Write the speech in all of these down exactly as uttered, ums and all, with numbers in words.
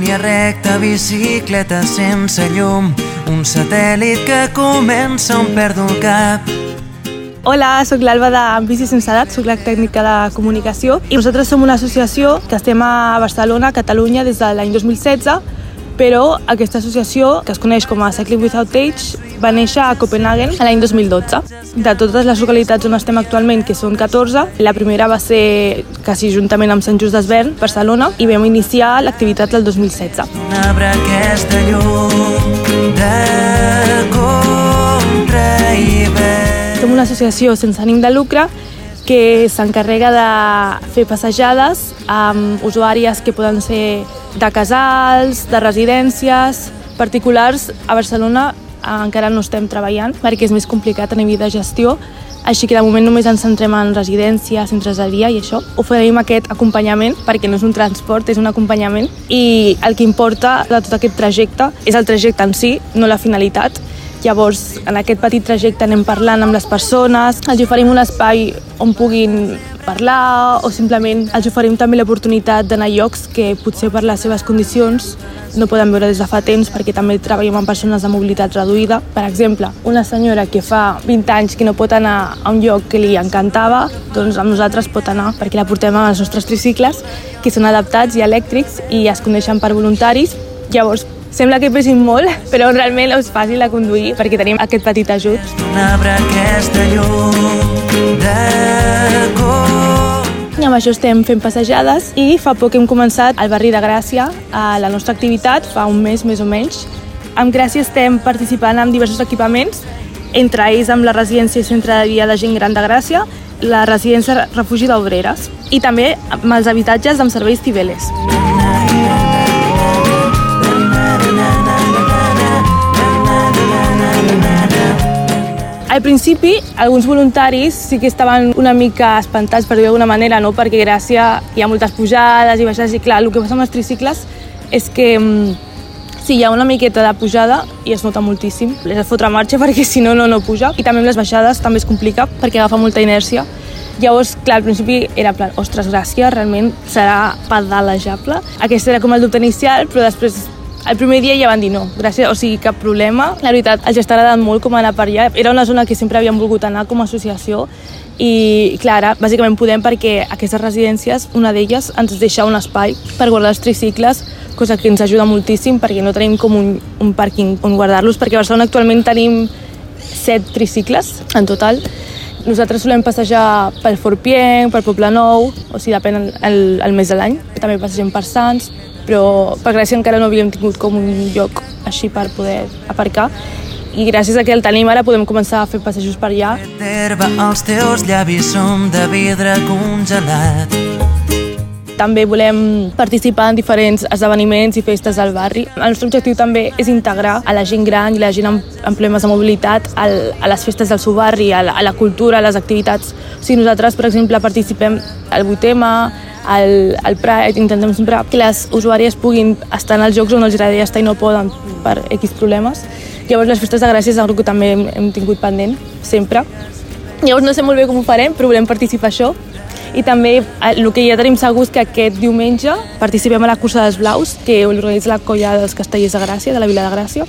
línia recta, bicicleta sense llum, un satèl·lit que comença on perdo el cap. Hola, sóc l'Alba de Bici Sense Edat, sóc la tècnica de comunicació i nosaltres som una associació que estem a Barcelona, Catalunya, des de l'any dos mil setze, però aquesta associació, que es coneix com a Cycling Without Age, va néixer a Copenhagen l'any dos mil dotze. De totes les localitats on estem actualment, que són catorze, la primera va ser quasi juntament amb Sant Just Desvern, Barcelona, i vam iniciar l'activitat el dos mil setze. Un arbre aquesta llum de contra i vent. Som una associació sense ànim de lucre que s'encarrega de fer passejades amb usuàries que poden ser de casals, de residències, particulars. A Barcelona encara no estem treballant perquè és més complicat a nivell de gestió, així que de moment només ens centrem en residències, centres de dia i això. Oferim aquest acompanyament perquè no és un transport, és un acompanyament, i el que importa de tot aquest trajecte és el trajecte en si, no la finalitat. Llavors, en aquest petit trajecte anem parlant amb les persones, els oferim un espai on puguin parlar o simplement els oferim també l'oportunitat d'anar a llocs que potser per les seves condicions no poden veure des de fa temps, perquè també treballem amb persones de mobilitat reduïda. Per exemple, una senyora que fa vint anys que no pot anar a un lloc que li encantava, doncs amb nosaltres pot anar perquè la portem amb els nostres tricicles, que són adaptats i elèctrics i es condueixen per voluntaris. Llavors, sembla que pesin molt, però realment és fàcil de conduir perquè tenim aquest petit ajut. Un arbre aquesta llum de contra. I amb això estem fent passejades i fa poc hem començat al barri de Gràcia a la nostra activitat, fa un mes més o menys. Amb Gràcia estem participant en diversos equipaments, entre ells amb la residència i centre de dia de gent gran de Gràcia, la residència refugi d'Obreres i també amb els habitatges amb serveis Cibeles. Al principi, alguns voluntaris sí que estaven una mica espantats, per dir d'alguna manera, no? Perquè a Gràcia hi ha moltes pujades i baixades i clar, el que passa amb els tricicles és que sí, hi ha una miqueta de pujada i es nota moltíssim. Les de fotre marxa perquè si no, no, no puja. I també amb les baixades també es complica perquè agafa molta inèrcia. Llavors, clar, al principi era plan, ostres, Gràcia realment serà pedalejable. Aquest era com el dubte inicial, però després el primer dia ja van dir no, gràcies, o sigui, cap problema. La veritat, els està agradant molt com anar per allà. Era una zona que sempre havíem volgut anar com a associació i, clar, ara, bàsicament podem perquè aquestes residències, una d'elles, ens deixa un espai per guardar els tricicles, cosa que ens ajuda moltíssim perquè no tenim com un, un pàrquing on guardar-los, perquè a Barcelona actualment tenim set tricicles en total. Nosaltres solem passejar pel Forpienc, pel Poble Nou, o sigui, depèn el, el, el mes de l'any. També passegem per Sants, però per Gràcia encara no havíem tingut com un lloc així per poder aparcar i gràcies a que el tenim ara podem començar a fer passejos per allà. Terba, els teus llavis són de vidre congelat. També volem participar en diferents esdeveniments i festes del barri. El nostre objectiu també és integrar a la gent gran i la gent amb, amb problemes de mobilitat al, a les festes del seu barri, a la, a la cultura, a les activitats. O sigui, nosaltres, per exemple, participem al vuitema, al, al Pride, intentem sempre que les usuàries puguin estar en els jocs on els agradaria estar i no poden per X problemes. Llavors, les festes de Gràcia és una cosa que també hem, hem tingut pendent, sempre. Llavors, no sé molt bé com ho farem, però volem participar a això. I també el que ja tenim segur és que aquest diumenge participem a la cursa dels blaus, que l'organitza la colla dels castellers de Gràcia, de la Vila de Gràcia.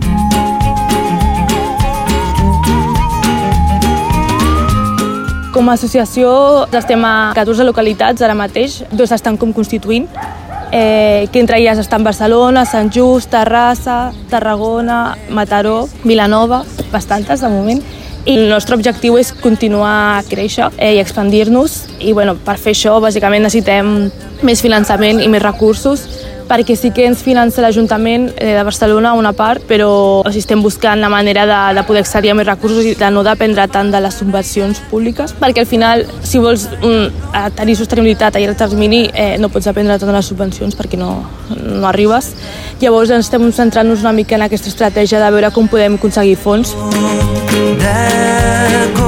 Com a associació estem a catorze localitats ara mateix, dos estan com constituint, eh, que entre elles estan Barcelona, Sant Just, Terrassa, Tarragona, Mataró, Vilanova, bastantes de moment. I el nostre objectiu és continuar a créixer eh, i expandir-nos i bueno, per fer això bàsicament necessitem més finançament i més recursos perquè sí que ens finança l'Ajuntament de Barcelona una part, però o sigui, estem buscant la manera de, de poder accedir a més recursos i de no dependre tant de les subvencions públiques, perquè al final, si vols um, tenir sostenibilitat a llarg termini, eh, no pots dependre tant de les subvencions perquè no, no arribes. Llavors estem centrant-nos una mica en aquesta estratègia de veure com podem aconseguir fons.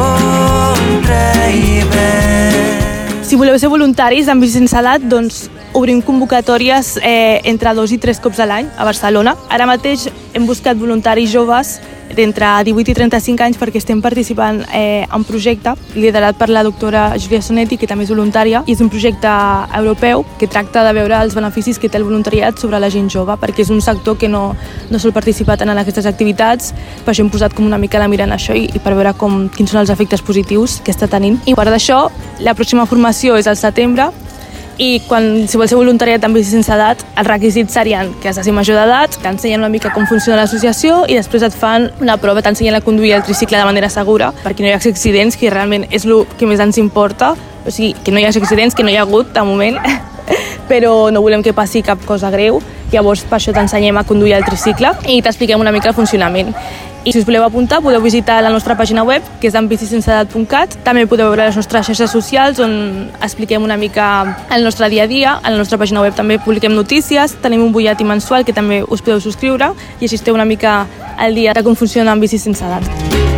Si voleu ser voluntaris en Bici Sense Edat, doncs obrim convocatòries eh, entre dos i tres cops a l'any a Barcelona. Ara mateix hem buscat voluntaris joves d'entre divuit i trenta-cinc anys perquè estem participant eh, en un projecte liderat per la doctora Julia Sonetti, que també és voluntària, i és un projecte europeu que tracta de veure els beneficis que té el voluntariat sobre la gent jove, perquè és un sector que no, no sol participar tant en aquestes activitats. Per això hem posat com una mica la mira en això i, i per veure com, quins són els efectes positius que està tenint. I a part d'això, la pròxima formació és al setembre, i quan, si vols ser voluntariat amb bici sense edat, els requisits serien que has de ser major d'edat, t'ensenyen una mica com funciona l'associació i després et fan una prova, t'ensenyen a conduir el tricicle de manera segura perquè no hi hagi accidents, que realment és el que més ens importa, o sigui, que no hi hagi accidents, que no hi ha hagut de moment, però no volem que passi cap cosa greu, llavors per això t'ensenyem a conduir el tricicle i t'expliquem una mica el funcionament. I si us voleu apuntar, podeu visitar la nostra pàgina web, que és en bici sense edat punt cat. També podeu veure les nostres xarxes socials, on expliquem una mica el nostre dia a dia. A la nostra pàgina web també publiquem notícies, tenim un butlletí mensual que també us podeu subscriure i així esteu una mica al dia de com funciona en bici sense edat.